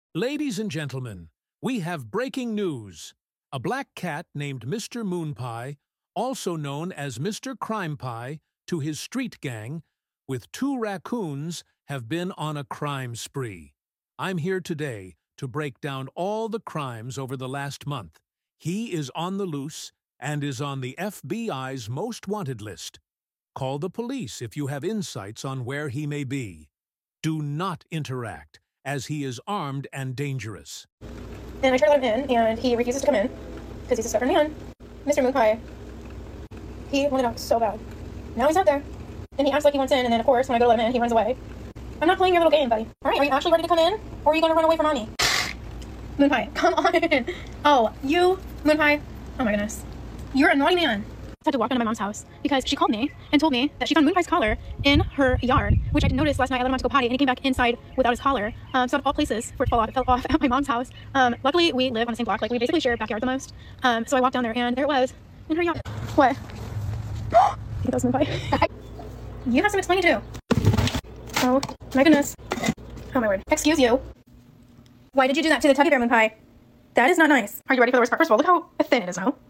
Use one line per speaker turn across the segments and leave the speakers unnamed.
Ladies and gentlemen, we have breaking news. A black cat named Mr. Moonpie, also known as Mr. Crime Pie, to his street gang, with 2 raccoons, have been on a crime spree. I'm here today to break down all the crimes over the last month. He is on the loose and is on the FBI's most wanted list. Call the police if you have insights on where he may be. Do not interact, as he is armed and dangerous.
And I try to let him in, and he refuses to come in, because he's a stubborn man. Mr. Moonpie, he wanted out so bad. Now he's out there, and he acts like he wants in, and then of course, when I go to let him in, he runs away. I'm not playing your little game, buddy. Alright, are you actually ready to come in, or are you going to run away from mommy? Moonpie, come on. Oh, you, Moonpie, oh my goodness. You're a naughty man. I had to walk into my mom's house because she called me and told me that she found Moonpie's collar in her yard, which I didn't notice last night. I let him out to go potty, and he came back inside without his collar. So out of all places for it to fall off, it fell off at my mom's house. Luckily, we live on the same block. Like, we basically share a backyard the most. So I walked down there, and there it was in her yard. What? I think that was Moonpie. You have some explaining to do. Oh my goodness. Oh my word. Excuse you. Why did you do that to the teddy bear, Moonpie? That is not nice. Are you ready for the worst part? First of all, look how thin it is now.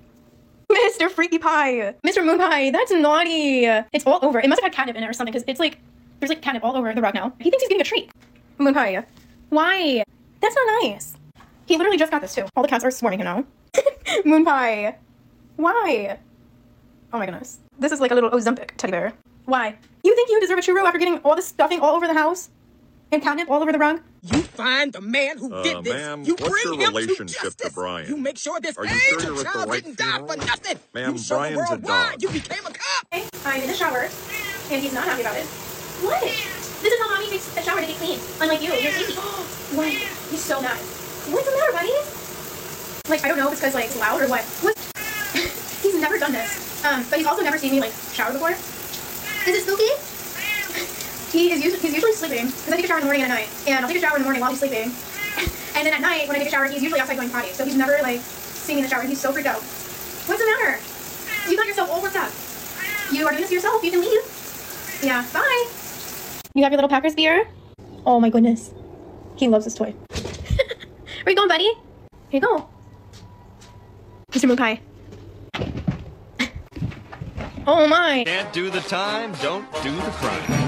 Mr. Freaky Pie! Mr. Moonpie, that's naughty! It's all over. It must have had catnip in it or something, because it's like, there's like catnip all over the rug now. He thinks he's getting a treat. Moonpie, why? That's not nice. He literally just got this too. All the cats are swarming him now. Moonpie, why? Oh my goodness. This is like a little Ozempic teddy bear. Why? You think you deserve a churro after getting all this stuffing all over the house? And catnip all over the rug?
You find the man who did this.
Ma'am,
You
what's
bring
your
him
relationship
to
to Brian?
You make sure this
Are you sure you're
angel
at the
child
right
didn't die for
funeral?
nothing.
Ma'am,
You show
Brian's
the
a
world why
dog.
you became a cop.
I'm in the shower, and he's not happy about it. What? This is how mommy takes a shower to get clean. Unlike you, you're sleepy. What? He's so mad. What's the matter, buddy? Like, I don't know if it's because, like, it's loud or what. What? He's never done this. But he's also never seen me, like, shower before. Is it spooky? He's usually sleeping, because I take a shower in the morning and at night. And I'll take a shower in the morning while he's sleeping. And then at night, when I take a shower, he's usually outside going potty. So he's never, like, seen me in the shower, and he's so freaked out. What's the matter? You got yourself all worked up. You are doing this to yourself. You can leave. Yeah, bye. You have your little Packers beer? Oh my goodness. He loves this toy. Where you going, buddy? Here you go. Mr. Moonpie. Oh my.
Can't do the time, don't do the crime.